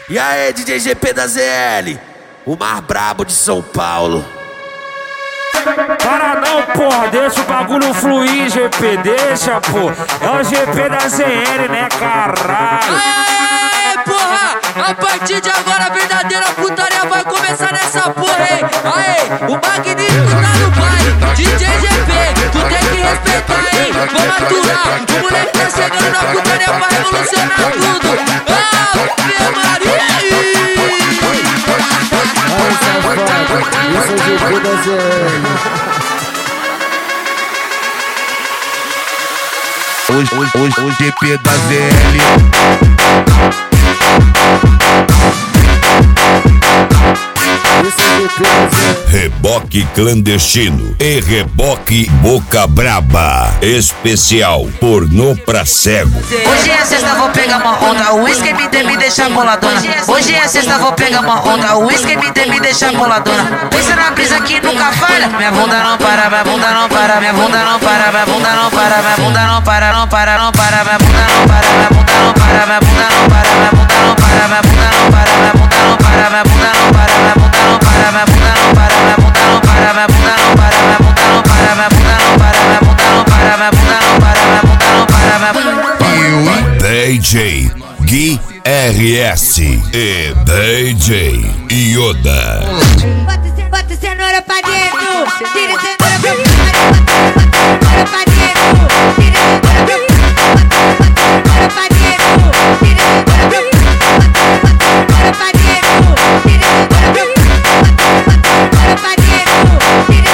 E aí, DJ GP da ZL, o mais brabo de São Paulo. Para não, porra, deixa o bagulho fluir, GP, deixa, pô. É o GP da ZL, né, caralho? Aê, porra, a partir de agora a verdadeira putaria vai começar nessa porra, hein? Aê, o magnífico tá no baile, DJ GP, tu tem que respeitar, hein? Vamos aturar, o moleque tá chegando na putaria pra revolucionar tudo. Ave Maria! Ai, safado, isso é o GP da ZL. O GP da ZL. Reboque clandestino e reboque boca braba. Especial pornô pra cego. Hoje é sexta, vou pegar uma onda. O uísque me deixa boladona. Hoje é sexta, vou pegar uma onda. O uísque me deixa boladona. Pensa na brisa que nunca falha. Minha bunda não para, minha bunda não para, minha bunda não para, minha bunda não para, minha bunda não para, não para, não para, minha bunda não para, minha bunda não para, minha bunda não para, minha bunda não para, minha bunda não para, minha bunda não para, minha bunda não para, minha bunda não para, minha bunda não para, minha bunda não para, minha bunda não para, minha bunda não para, minha bunda não para, minha bunda não para, minha bunda não para, minha bunda não para, minha bunda não para. DJ Gui RS e DJ Yoda. Bota cenoura pra dentro, tira cenoura pra fora, bota cenoura pra dentro, tira cenoura pra fora, bota cenoura pra dentro, tira cenoura pra fora, bota cenoura pra dentro, tira cenoura pra dentro, tira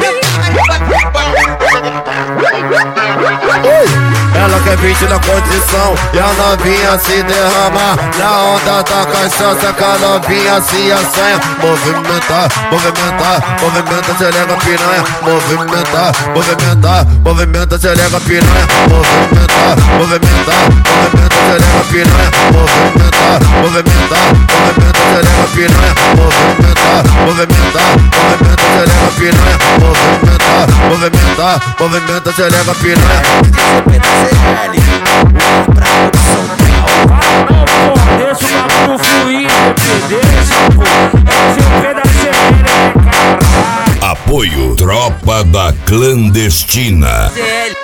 Ela quer bicho na condição e a novinha se derrama. Na onda da cachaça que a novinha se assanha. Movimentar, movimentar, movimenta, selega piranha. Movimentar, movimentar, movimenta, selega piranha. Movimentar, movimentar, movimenta, selega piranha. Movimentar, movimentar, movimenta, selega piranha. Movimentar, movimentar, movimenta, selega piranha. Movimentar, movimentar, movimenta, selega piranha. GP da ZL, o mais brabo de São Paulo. Para não, porra, deixa o bagulho fluir, GP, deixa, pô. É o GP da ZL, né, caralho? Apoio Tropa da Clandestina. ZL.